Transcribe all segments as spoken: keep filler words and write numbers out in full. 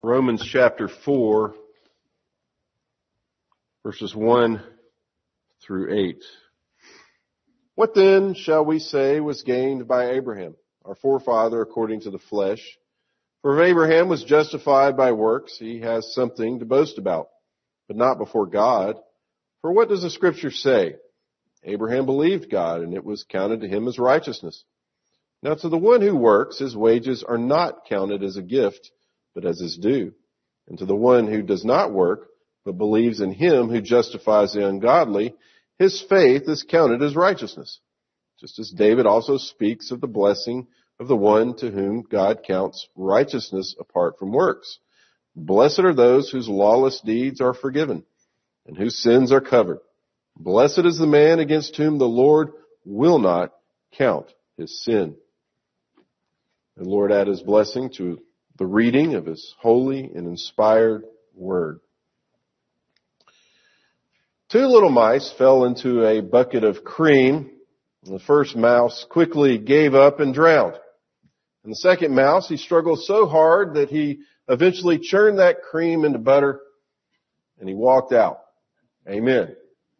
Romans chapter four, verses one through eight. What then shall we say was gained by Abraham, our forefather according to the flesh? For if Abraham was justified by works, he has something to boast about, but not before God. For what does the Scripture say? Abraham believed God, and it was counted to him as righteousness. Now to the one who works, his wages are not counted as a gift, but as his due. And to the one who does not work, but believes in him who justifies the ungodly, his faith is counted as righteousness. Just as David also speaks of the blessing of the one to whom God counts righteousness apart from works. Blessed are those whose lawless deeds are forgiven, and whose sins are covered. Blessed is the man against whom the Lord will not count his sin. And Lord, add his blessing to the reading of his holy and inspired word. Two little mice fell into a bucket of cream. The first mouse quickly gave up and drowned. And the second mouse, he struggled so hard that he eventually churned that cream into butter and he walked out. Amen.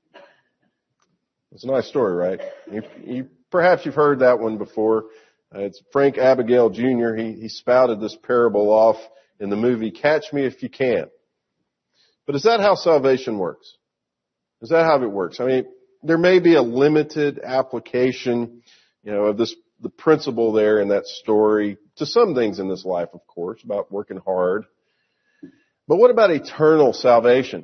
It's a nice story, right? You, you, perhaps you've heard that one before. Uh, it's Frank Abagnale Junior He, he spouted this parable off in the movie Catch Me If You Can. But is that how salvation works? Is that how it works? I mean, there may be a limited application, you know, of this, the principle there in that story to some things in this life, of course, about working hard. But what about eternal salvation?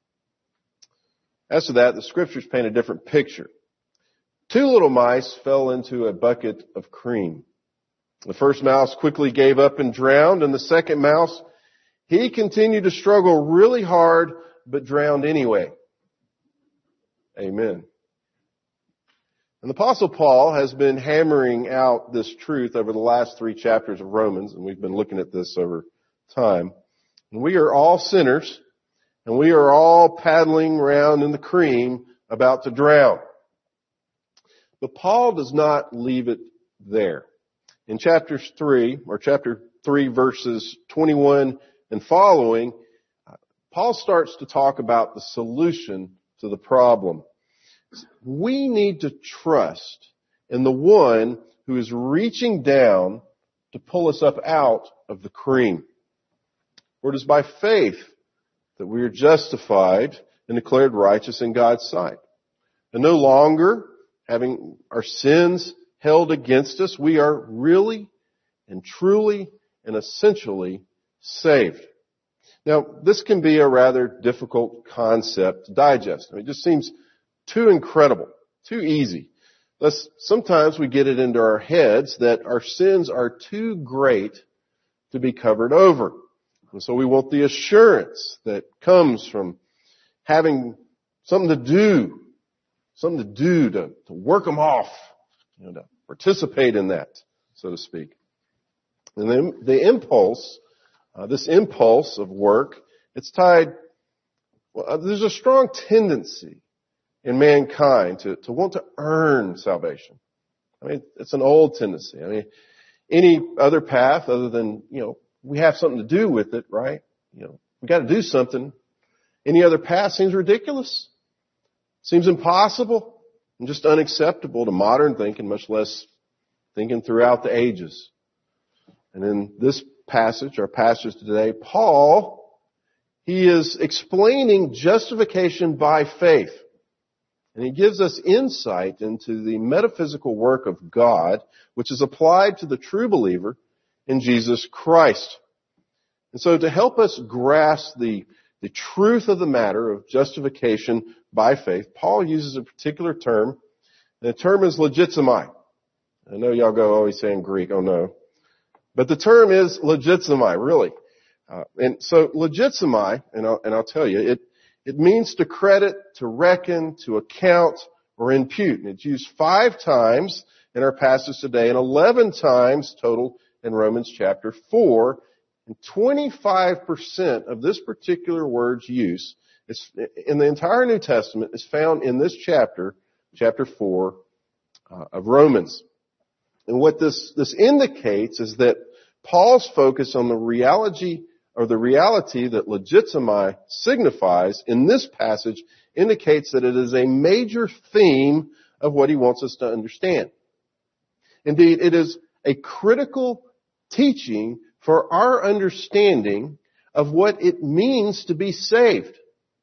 As to that, the Scriptures paint a different picture. Two little mice fell into a bucket of cream. The first mouse quickly gave up and drowned, and the second mouse, he continued to struggle really hard, but drowned anyway. Amen. And the Apostle Paul has been hammering out this truth over the last three chapters of Romans, and we've been looking at this over time. And we are all sinners, and we are all paddling around in the cream about to drown. But Paul does not leave it there. In chapter three, or chapter three, verses twenty-one and following, Paul starts to talk about the solution to the problem. We need to trust in the one who is reaching down to pull us up out of the cream. For it is by faith that we are justified and declared righteous in God's sight. And no longer having our sins held against us, we are really and truly and essentially saved. Now, this can be a rather difficult concept to digest. I mean, it just seems too incredible, too easy. Thus, sometimes we get it into our heads that our sins are too great to be covered over. And so we want the assurance that comes from having something to do, something to do to, to work them off, you know, to participate in that, so to speak. And then the impulse, uh, this impulse of work, it's tied, well, there's a strong tendency in mankind to, to want to earn salvation. I mean, it's an old tendency. I mean, any other path other than, you know, we have something to do with it, right? You know, we got to do something. Any other path seems ridiculous. Seems impossible and just unacceptable to modern thinking, much less thinking throughout the ages. And in this passage, our passage today, Paul, he is explaining justification by faith. And he gives us insight into the metaphysical work of God, which is applied to the true believer in Jesus Christ. And so to help us grasp the, the truth of the matter of justification by faith, Paul uses a particular term, and the term is logizomai. I know y'all go always saying Greek, oh no. But the term is logizomai, really. Uh, and so logizomai, and I'll, and I'll tell you, it, it means to credit, to reckon, to account, or impute. And it's used five times in our passage today and eleven times total in Romans chapter four. And twenty-five percent of this particular word's use is, in the entire New Testament is found in this chapter, chapter four uh, of Romans. And what this, this indicates is that Paul's focus on the reality or the reality that legitimi signifies in this passage indicates that it is a major theme of what he wants us to understand. Indeed, it is a critical teaching for our understanding of what it means to be saved.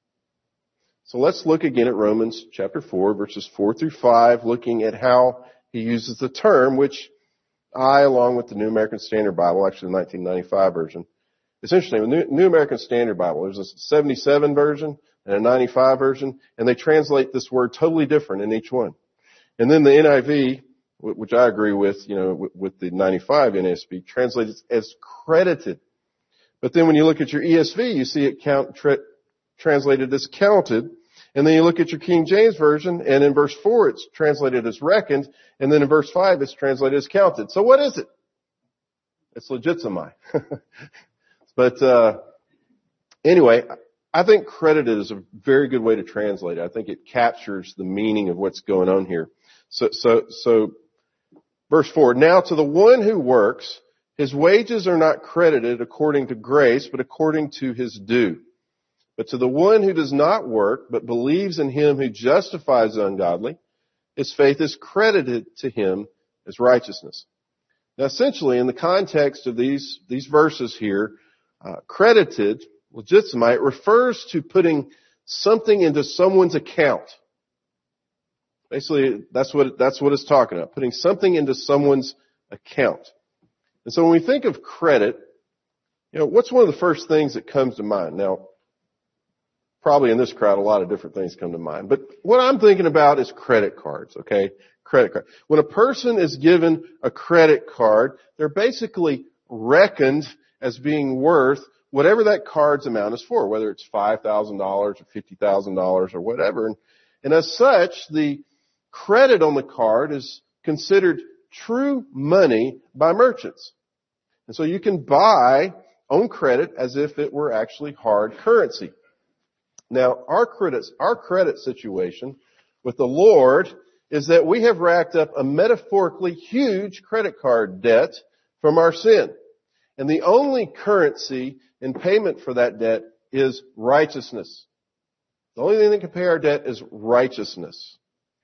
So let's look again at Romans chapter four, verses four through five, looking at how he uses the term, which I, along with the New American Standard Bible, actually the nineteen ninety-five version, it's interesting, the New, New American Standard Bible, there's a seventy-seven version and a ninety-five version, and they translate this word totally different in each one. And then the N I V, which I agree with, you know, with the ninety-five N A S B, translates as credited. But then when you look at your E S V, you see it count, tra- translated as counted. And then you look at your King James Version, and in verse four it's translated as reckoned, and then in verse five it's translated as counted. So what is it? It's legitimi. But uh anyway, I think credited is a very good way to translate it. I think it captures the meaning of what's going on here. So, so, so, verse four, now to the one who works, his wages are not credited according to grace, but according to his due. But to the one who does not work, but believes in him who justifies the ungodly, his faith is credited to him as righteousness. Now essentially, in the context of these, these verses here, uh, credited, legitimi, it refers to putting something into someone's account. Basically, that's what, that's what it's talking about, putting something into someone's account. And so when we think of credit, you know, what's one of the first things that comes to mind? Now, probably in this crowd, a lot of different things come to mind. But what I'm thinking about is credit cards, okay? Credit card. When a person is given a credit card, they're basically reckoned as being worth whatever that card's amount is for, whether it's five thousand dollars or fifty thousand dollars or whatever. And, and as such, the credit on the card is considered true money by merchants. And so you can buy on credit as if it were actually hard currency. Now, our credit, our credit situation with the Lord is that we have racked up a metaphorically huge credit card debt from our sin. And the only currency in payment for that debt is righteousness. The only thing that can pay our debt is righteousness.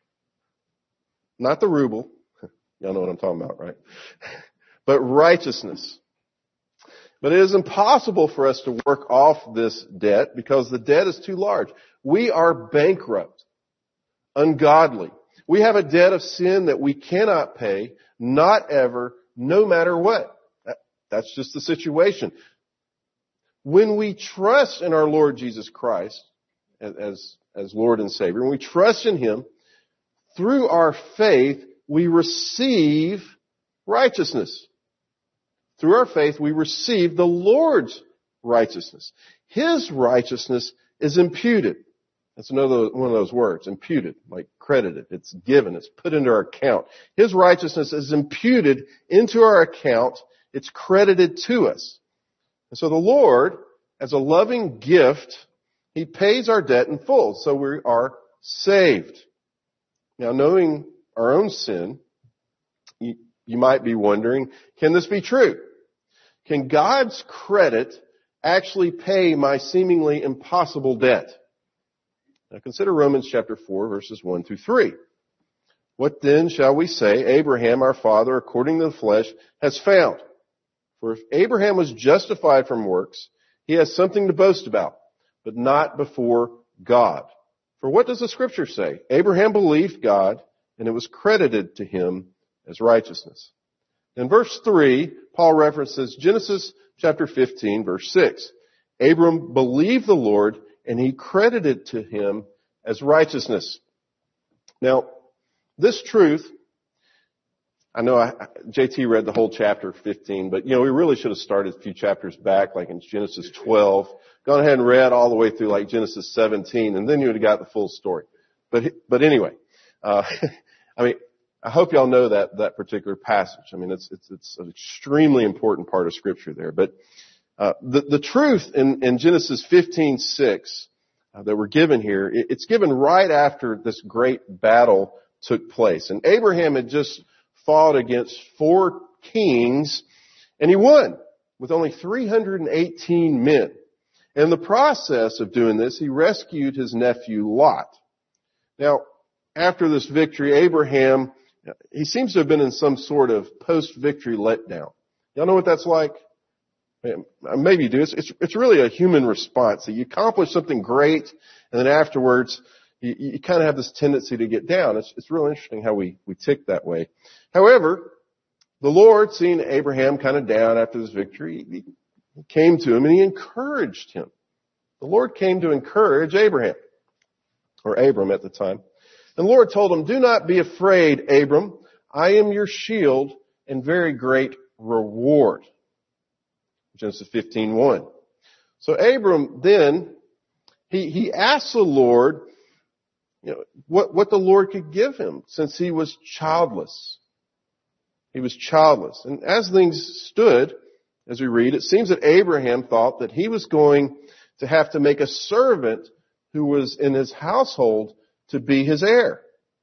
Not the ruble. Y'all know what I'm talking about, right? But righteousness. But it is impossible for us to work off this debt because the debt is too large. We are bankrupt, ungodly. We have a debt of sin that we cannot pay, not ever, no matter what. That's just the situation. When we trust in our Lord Jesus Christ as, as Lord and Savior, when we trust in Him, through our faith, we receive righteousness. Through our faith, we receive the Lord's righteousness. His righteousness is imputed. That's another one of those words, imputed, like credited. It's given. It's put into our account. His righteousness is imputed into our account. It's credited to us. And so the Lord, as a loving gift, He pays our debt in full. So we are saved. Now, knowing our own sin, you, you might be wondering, can this be true? Can God's credit actually pay my seemingly impossible debt? Now consider Romans chapter four, verses one through three. What then shall we say Abraham, our father, according to the flesh, has found? For if Abraham was justified from works, he has something to boast about, but not before God. For what does the Scripture say? Abraham believed God, and it was credited to him as righteousness. In verse three, Paul references Genesis chapter fifteen, verse six. Abram believed the Lord, and he credited to him as righteousness. Now, this truth, I know I, J T read the whole chapter fifteen, but you know, we really should have started a few chapters back, like in Genesis twelve, gone ahead and read all the way through like Genesis seventeen, and then you would have got the full story. But, but anyway, uh, I mean, I hope y'all know that, that particular passage. I mean, it's, it's, it's an extremely important part of Scripture there. But, uh, the, the truth in, in Genesis fifteen six, uh, that we're given here, it, it's given right after this great battle took place. And Abraham had just fought against four kings, and he won. with only three hundred eighteen men. In the process of doing this, he rescued his nephew Lot. Now, after this victory, Abraham, he seems to have been in some sort of post-victory letdown. Y'all know what that's like? Maybe you do. It's, it's, it's really a human response. You accomplish something great, and then afterwards, you, you kind of have this tendency to get down. It's, it's real interesting how we, we tick that way. However, the Lord, seeing Abraham kind of down after this victory, he came to him and he encouraged him. The Lord came to encourage Abraham, or Abram at the time. And the Lord told him, "Do not be afraid, Abram. I am your shield and very great reward." Genesis fifteen one. So Abram then, he, he asked the Lord, you know, what, what the Lord could give him since he was childless. He was childless. And as things stood, as we read, it seems that Abraham thought that he was going to have to make a servant who was in his household to be his heir.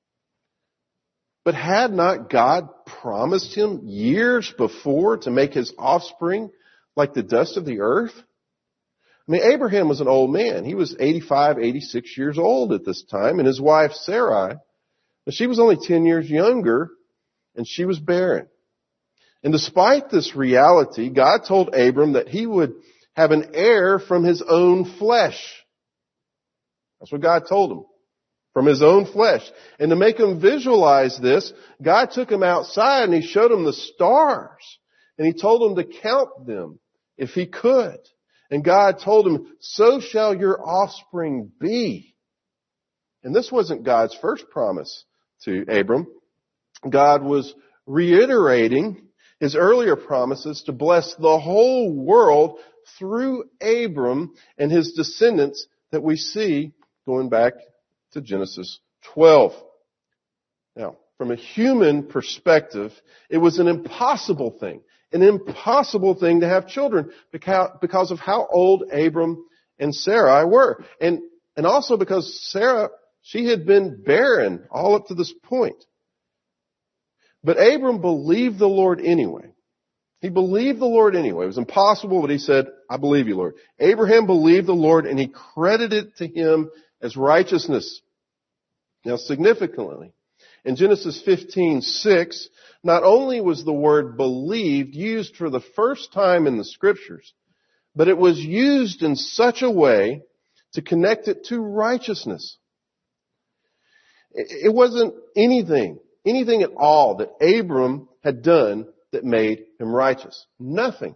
But had not God promised him years before to make his offspring like the dust of the earth? I mean, Abraham was an old man. He was eighty-five, eighty-six years old at this time, and his wife Sarai, she was only ten years younger, and she was barren. And despite this reality, God told Abram that he would have an heir from his own flesh. That's what God told him. From his own flesh. And to make him visualize this, God took him outside and he showed him the stars. And he told him to count them if he could. And God told him, "So shall your offspring be." And this wasn't God's first promise to Abram. God was reiterating his earlier promises to bless the whole world through Abram and his descendants that we see going back to Genesis twelve. Now, from a human perspective, it was an impossible thing, an impossible thing to have children because of how old Abram and Sarai were. And, and also because Sarah, she had been barren all up to this point. But Abram believed the Lord anyway. He believed the Lord anyway. It was impossible, but he said, "I believe you, Lord." Abraham believed the Lord and he credited it to him as righteousness. Now, significantly, in Genesis fifteen six, not only was the word believed used for the first time in the scriptures, but it was used in such a way to connect it to righteousness. It wasn't anything, anything at all that Abram had done that made him righteous. Nothing.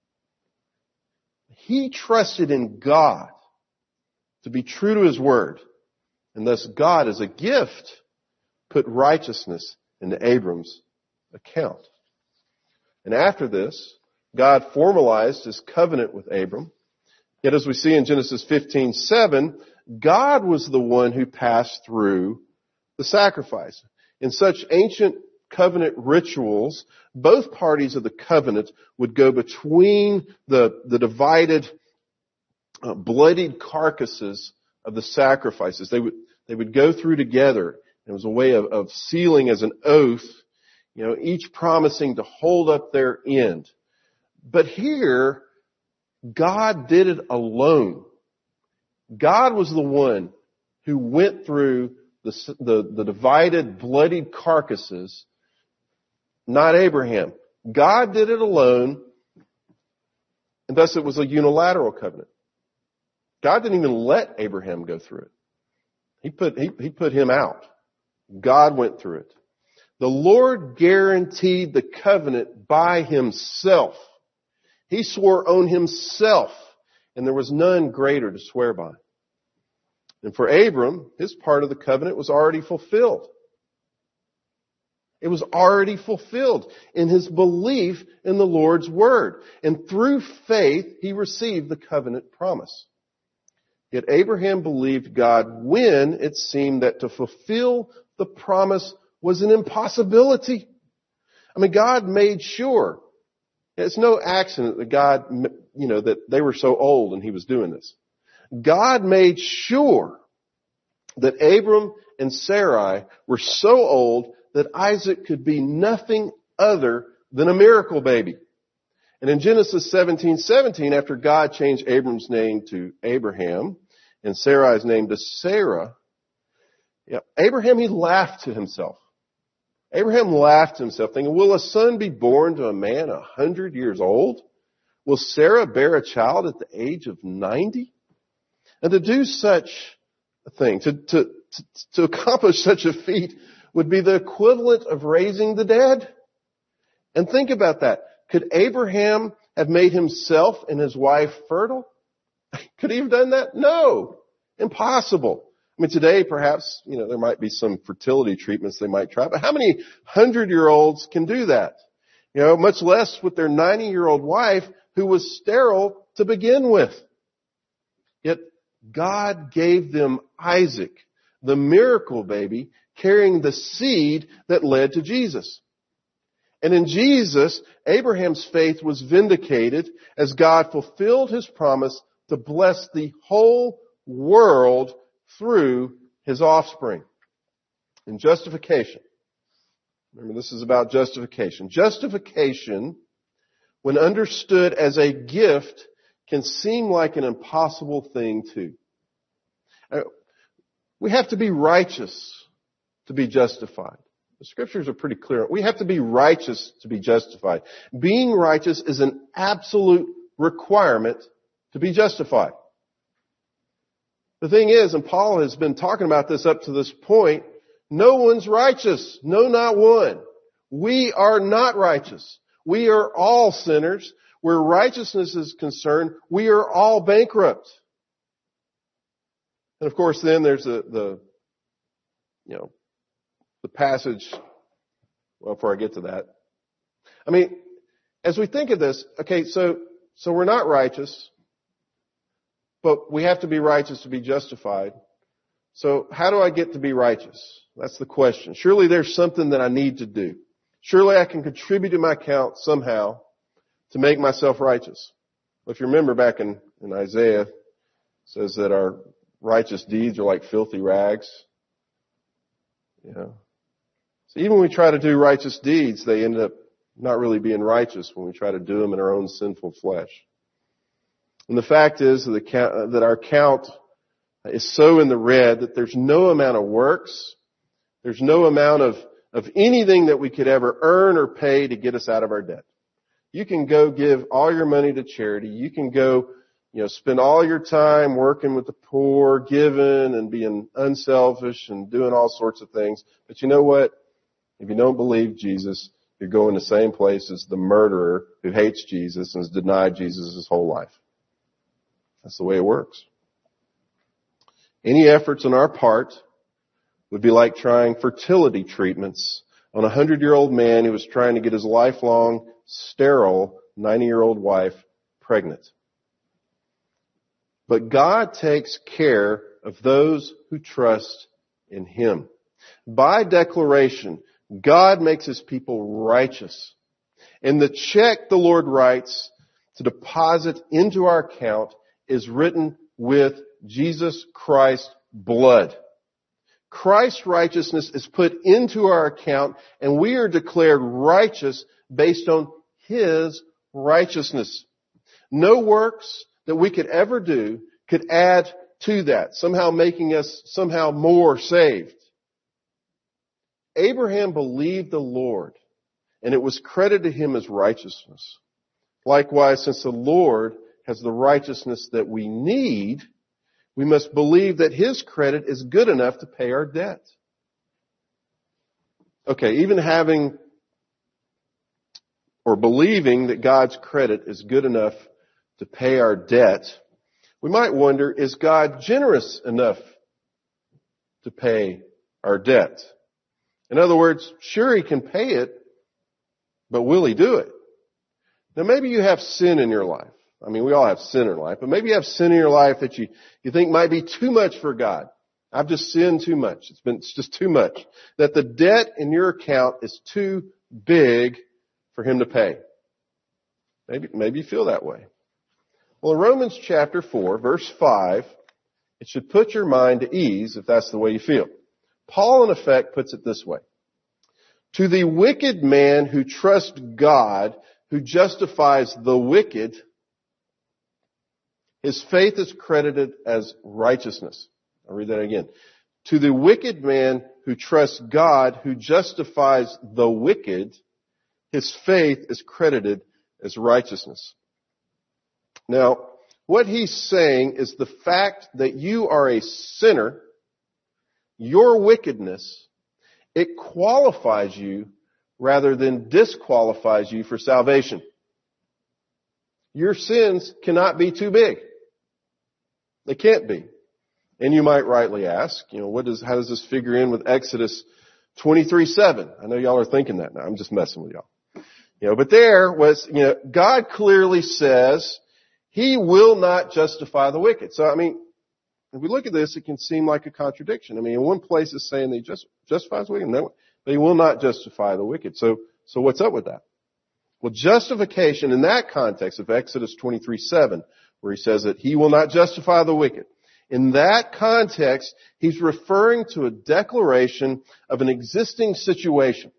He trusted in God to be true to his word. And thus God, as a gift, put righteousness into Abram's account. And after this, God formalized his covenant with Abram. Yet as we see in Genesis fifteen seven, God was the one who passed through the sacrifice. In such ancient covenant rituals, both parties of the covenant would go between the, the divided, uh, bloodied carcasses of the sacrifices. They would, they would go through together. It was a way of, of sealing as an oath, you know, each promising to hold up their end. But here, God did it alone. God was the one who went through the, the, the divided, bloodied carcasses, not Abraham. God did it alone, and thus it was a unilateral covenant. God didn't even let Abraham go through it. He put, he, he put him out. God went through it. The Lord guaranteed the covenant by himself. He swore on himself, and there was none greater to swear by. And for Abram, his part of the covenant was already fulfilled. It was already fulfilled in his belief in the Lord's word. And through faith, he received the covenant promise. Yet Abraham believed God when it seemed that to fulfill the promise was an impossibility. I mean, God made sure. It's no accident that God, you know, that they were so old and he was doing this. God made sure that Abram and Sarai were so old that Isaac could be nothing other than a miracle baby. And in Genesis seventeen seventeen, after God changed Abram's name to Abraham and Sarai's name to Sarah, yeah, Abraham, he laughed to himself. Abraham laughed to himself, thinking, will a son be born to a man a hundred years old? Will Sarah bear a child at the age of ninety? And to do such a thing, to, to, to, to accomplish such a feat would be the equivalent of raising the dead. And think about that. Could Abraham have made himself and his wife fertile? Could he have done that? No. Impossible. I mean, today perhaps, you know, there might be some fertility treatments they might try, but how many hundred-year-olds can do that? You know, much less with their ninety-year-old wife who was sterile to begin with. Yet God gave them Isaac, the miracle baby, carrying the seed that led to Jesus. And in Jesus, Abraham's faith was vindicated as God fulfilled his promise to bless the whole world through his offspring. In justification. Remember, this is about justification. Justification, when understood as a gift, can seem like an impossible thing too. We have to be righteous to be justified. The scriptures are pretty clear. We have to be righteous to be justified. Being righteous is an absolute requirement to be justified. The thing is, and Paul has been talking about this up to this point, no one's righteous. No, not one. We are not righteous. We are all sinners. Where righteousness is concerned, we are all bankrupt. And of course, then there's the, the you know, the passage, well, before I get to that. I mean, as we think of this, okay, so, so we're not righteous, but we have to be righteous to be justified. So how do I get to be righteous? That's the question. Surely there's something that I need to do. Surely I can contribute to my account somehow to make myself righteous. Well, if you remember back in, in Isaiah, it says that our righteous deeds are like filthy rags. You know. So even when we try to do righteous deeds, they end up not really being righteous when we try to do them in our own sinful flesh. And the fact is that our count is so in the red that there's no amount of works, there's no amount of, of anything that we could ever earn or pay to get us out of our debt. You can go give all your money to charity. You can go, you know, spend all your time working with the poor, giving and being unselfish and doing all sorts of things. But you know what? If you don't believe Jesus, you're going the same place as the murderer who hates Jesus and has denied Jesus his whole life. That's the way it works. Any efforts on our part would be like trying fertility treatments on a hundred-year-old man who was trying to get his lifelong, sterile, ninety-year-old wife pregnant. But God takes care of those who trust in Him. By declaration, God makes His people righteous. And the check the Lord writes to deposit into our account is written with Jesus Christ's blood. Christ's righteousness is put into our account, and we are declared righteous based on His righteousness. No works that we could ever do could add to that, somehow making us somehow more saved. Abraham believed the Lord, and it was credited to him as righteousness. Likewise, since the Lord has the righteousness that we need, we must believe that His credit is good enough to pay our debt. Okay, even having or believing that God's credit is good enough to pay our debt, we might wonder, is God generous enough to pay our debt? In other words, sure He can pay it, but will He do it? Now maybe you have sin in your life. I mean, we all have sin in life, but maybe you have sin in your life that you, you think might be too much for God. I've just sinned too much. It's been, it's just too much. That the debt in your account is too big for Him to pay. Maybe, maybe you feel that way. Well, in Romans chapter four, verse five, it should put your mind at ease if that's the way you feel. Paul, in effect, puts it this way. To the wicked man who trusts God who justifies the wicked, his faith is credited as righteousness. I'll read that again. To the wicked man who trusts God, who justifies the wicked, his faith is credited as righteousness. Now, what he's saying is the fact that you are a sinner, your wickedness, it qualifies you rather than disqualifies you for salvation. Your sins cannot be too big. They can't be. And you might rightly ask, you know, what does, how does this figure in with Exodus twenty-three seven? I know y'all are thinking that now. I'm just messing with y'all. You know, but there was, you know, God clearly says He will not justify the wicked. So, I mean, if we look at this, it can seem like a contradiction. I mean, in one place it's saying that He just justifies the wicked, no, but He will not justify the wicked. So, so what's up with that? Well, justification in that context of Exodus twenty-three seven, where He says that He will not justify the wicked, in that context, He's referring to a declaration of an existing situation.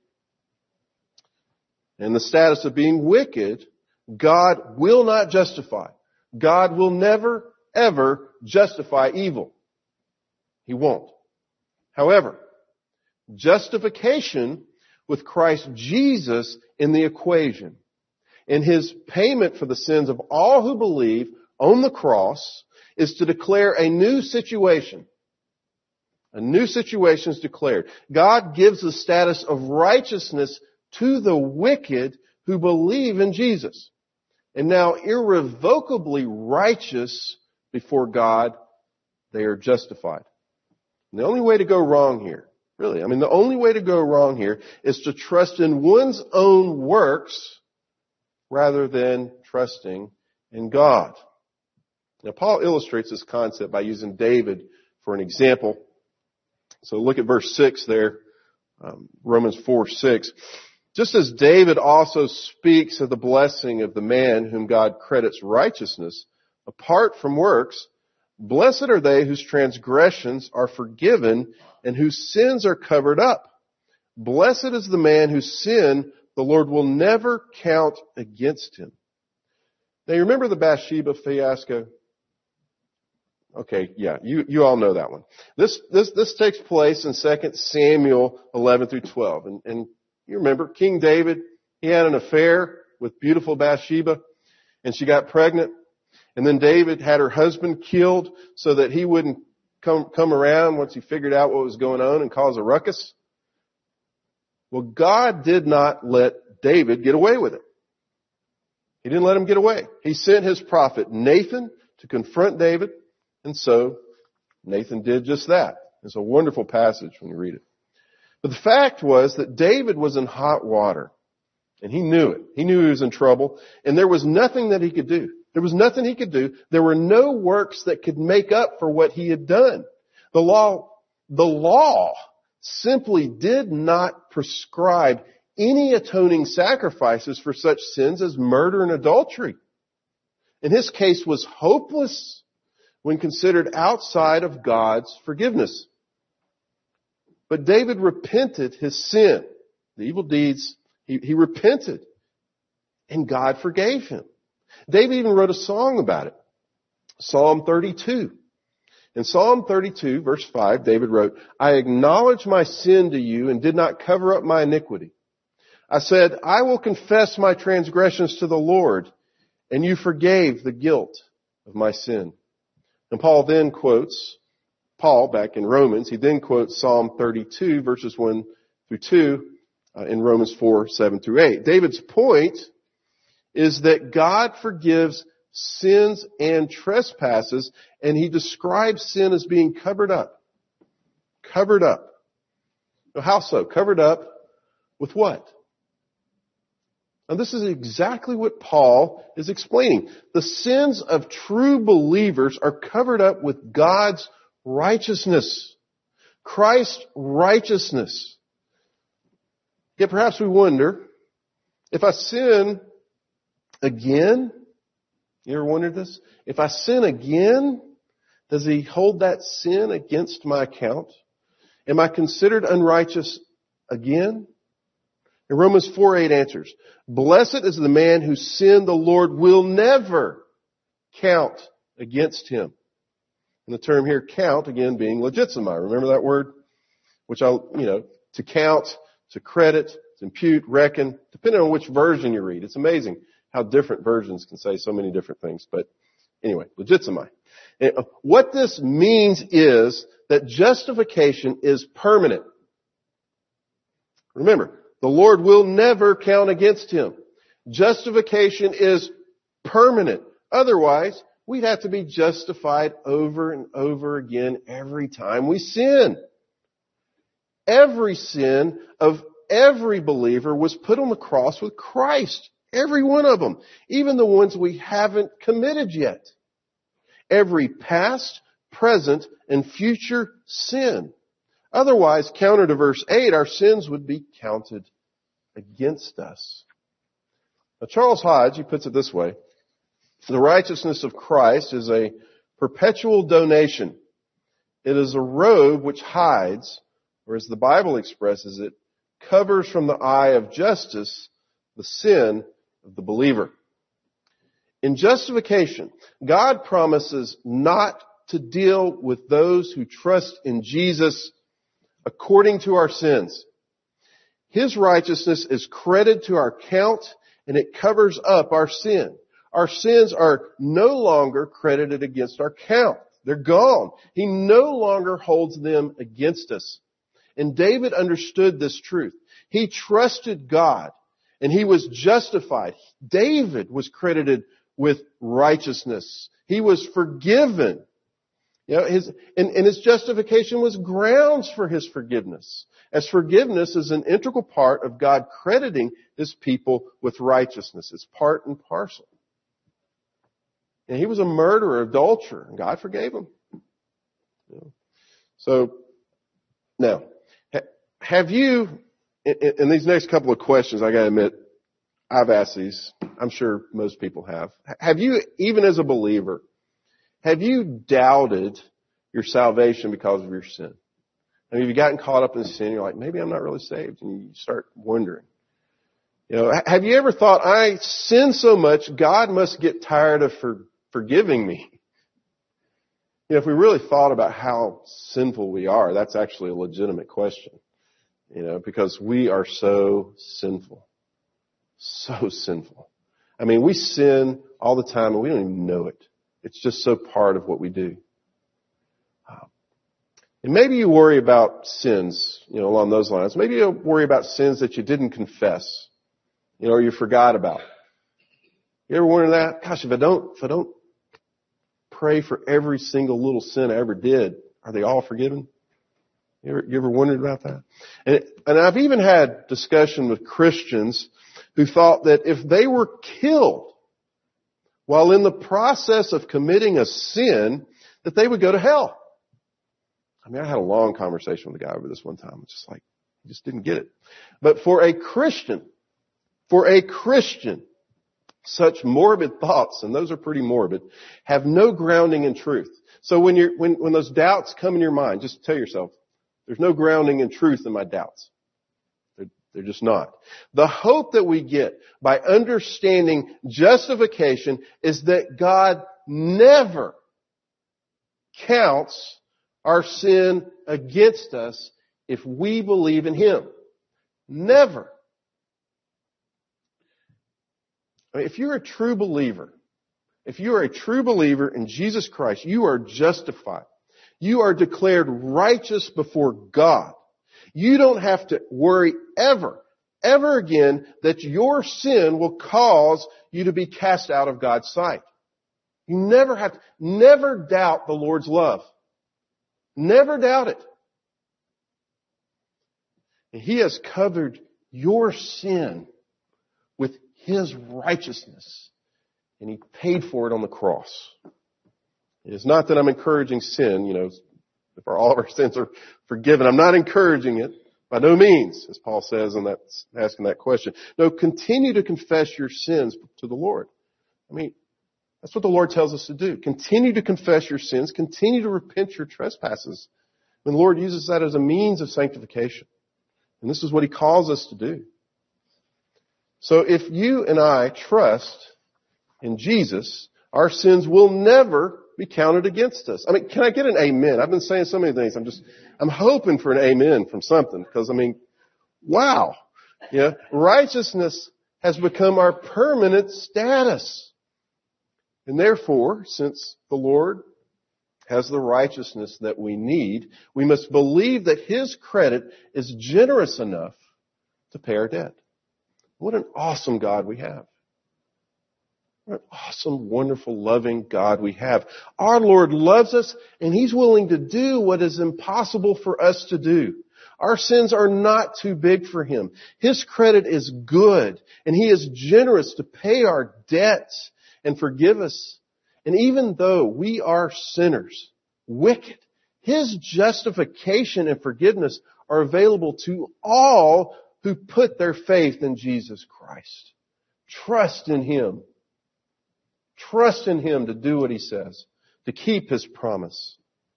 In the status of being wicked, God will not justify. God will never, ever justify evil. He won't. However, justification with Christ Jesus in the equation, and His payment for the sins of all who believe on the cross, is to declare a new situation. A new situation is declared. God gives the status of righteousness to the wicked who believe in Jesus. And now irrevocably righteous before God, they are justified. And the only way to go wrong here, really, I mean, the only way to go wrong here is to trust in one's own works rather than trusting in God. Now, Paul illustrates this concept by using David for an example. So look at verse six there, um, Romans four six. Just as David also speaks of the blessing of the man whom God credits righteousness, apart from works, blessed are they whose transgressions are forgiven and whose sins are covered up. Blessed is the man whose sin the Lord will never count against him. Now, you remember the Bathsheba fiasco? Okay, yeah, you, you all know that one. This, this, this takes place in Second Samuel eleven through twelve. And, and you remember King David, he had an affair with beautiful Bathsheba, and she got pregnant. And then David had her husband killed so that he wouldn't come, come around once he figured out what was going on and cause a ruckus. Well, God did not let David get away with it. He didn't let him get away. He sent his prophet Nathan to confront David. And so Nathan did just that. It's a wonderful passage when you read it. But the fact was that David was in hot water. And he knew it. He knew he was in trouble. And there was nothing that he could do. There was nothing he could do. There were no works that could make up for what he had done. The law, the law simply did not prescribe any atoning sacrifices for such sins as murder and adultery. And his case was hopeless when considered outside of God's forgiveness. But David repented his sin, the evil deeds. He, he repented, and God forgave him. David even wrote a song about it. Psalm thirty-two. In Psalm thirty-two, verse five, David wrote, I acknowledge my sin to you and did not cover up my iniquity. I said, I will confess my transgressions to the Lord, and you forgave the guilt of my sin. And Paul then quotes, Paul back in Romans, he then quotes Psalm thirty-two, verses one through two, uh, in Romans four, seven through eight. David's point is that God forgives sins and trespasses, and he describes sin as being covered up. Covered up. Now, how so? Covered up with what? Now, this is exactly what Paul is explaining. The sins of true believers are covered up with God's righteousness. Christ's righteousness. Yet perhaps we wonder, if I sin again, you ever wondered this? If I sin again, does He hold that sin against my account? Am I considered unrighteous again? And Romans four eight answers, blessed is the man whose sin the Lord will never count against him. And the term here, count, again, being logizomai. Remember that word? Which I'll, you know, to count, to credit, to impute, reckon, depending on which version you read. It's amazing how different versions can say so many different things. But anyway, logizomai. And what this means is that justification is permanent. Remember, the Lord will never count against him. Justification is permanent. Otherwise, we'd have to be justified over and over again every time we sin. Every sin of every believer was put on the cross with Christ. Every one of them. Even the ones we haven't committed yet. Every past, present, and future sin. Otherwise, counter to verse eight, our sins would be counted against us. Now, Charles Hodge, he puts it this way. The righteousness of Christ is a perpetual donation. It is a robe which hides, or as the Bible expresses it, covers from the eye of justice the sin of the believer. In justification, God promises not to deal with those who trust in Jesus according to our sins. His righteousness is credited to our account and it covers up our sin. Our sins are no longer credited against our count. They're gone. He no longer holds them against us. And David understood this truth. He trusted God and he was justified. David was credited with righteousness. He was forgiven. You know, his, and, and his justification was grounds for his forgiveness. As forgiveness is an integral part of God crediting his people with righteousness. It's part and parcel. And he was a murderer, adulterer, and God forgave him. You know. So, now, have you, in, in these next couple of questions, I gotta admit, I've asked these. I'm sure most people have. Have you, even as a believer, have you doubted your salvation because of your sin? I mean, have you gotten caught up in sin? You're like, maybe I'm not really saved. And you start wondering. You know, have you ever thought, I sin so much, God must get tired of for, forgiving me? You know, if we really thought about how sinful we are, that's actually a legitimate question. You know, because we are so sinful. So sinful. I mean, we sin all the time and we don't even know it. It's just so part of what we do. And maybe you worry about sins, you know, along those lines. Maybe you worry about sins that you didn't confess, you know, or you forgot about. You ever wonder that? Gosh, if I don't, if I don't pray for every single little sin I ever did, are they all forgiven? You ever, you ever wondered about that? And, and I've even had discussion with Christians who thought that if they were killed while in the process of committing a sin, that they would go to hell. I mean, I had a long conversation with a guy over this one time. It's just like, he just didn't get it. But for a Christian, for a Christian, such morbid thoughts, and those are pretty morbid, have no grounding in truth. So when you're, when, when those doubts come in your mind, just tell yourself, there's no grounding in truth in my doubts. They're, they're just not. The hope that we get by understanding justification is that God never counts our sin against us if we believe in Him. Never. I mean, if you're a true believer, if you are a true believer in Jesus Christ, you are justified. You are declared righteous before God. You don't have to worry ever, ever again that your sin will cause you to be cast out of God's sight. You never have to, never doubt the Lord's love. Never doubt it. And He has covered your sin with His righteousness. And He paid for it on the cross. It's not that I'm encouraging sin, you know, if all of our sins are forgiven. I'm not encouraging it. By no means, as Paul says in that, asking that question. No, continue to confess your sins to the Lord. I mean, that's what the Lord tells us to do. Continue to confess your sins. Continue to repent your trespasses. And the Lord uses that as a means of sanctification. And this is what He calls us to do. So if you and I trust in Jesus, our sins will never be counted against us. I mean, can I get an amen? I've been saying so many things. I'm just, I'm hoping for an amen from something because I mean, wow. Yeah. Righteousness has become our permanent status. And therefore, since the Lord has the righteousness that we need, we must believe that His credit is generous enough to pay our debt. What an awesome God we have. What an awesome, wonderful, loving God we have. Our Lord loves us, and He's willing to do what is impossible for us to do. Our sins are not too big for Him. His credit is good, and He is generous to pay our debts and forgive us. And even though we are sinners, wicked, His justification and forgiveness are available to all who put their faith in Jesus Christ. Trust in Him. Trust in Him to do what He says, to keep His promise.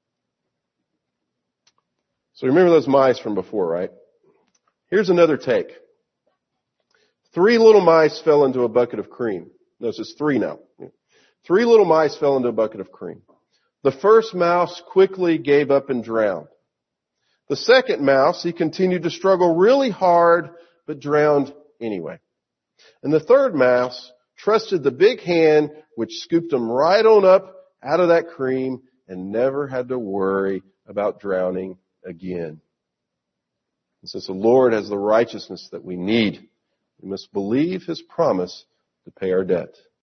So remember those mice from before, right? Here's another take. Three little mice fell into a bucket of cream. Notice it's three now. Three little mice fell into a bucket of cream. The first mouse quickly gave up and drowned. The second mouse, he continued to struggle really hard, but drowned anyway. And the third mouse trusted the big hand, which scooped him right on up out of that cream and never had to worry about drowning again. And since the Lord has the righteousness that we need, we must believe His promise to pay our debt.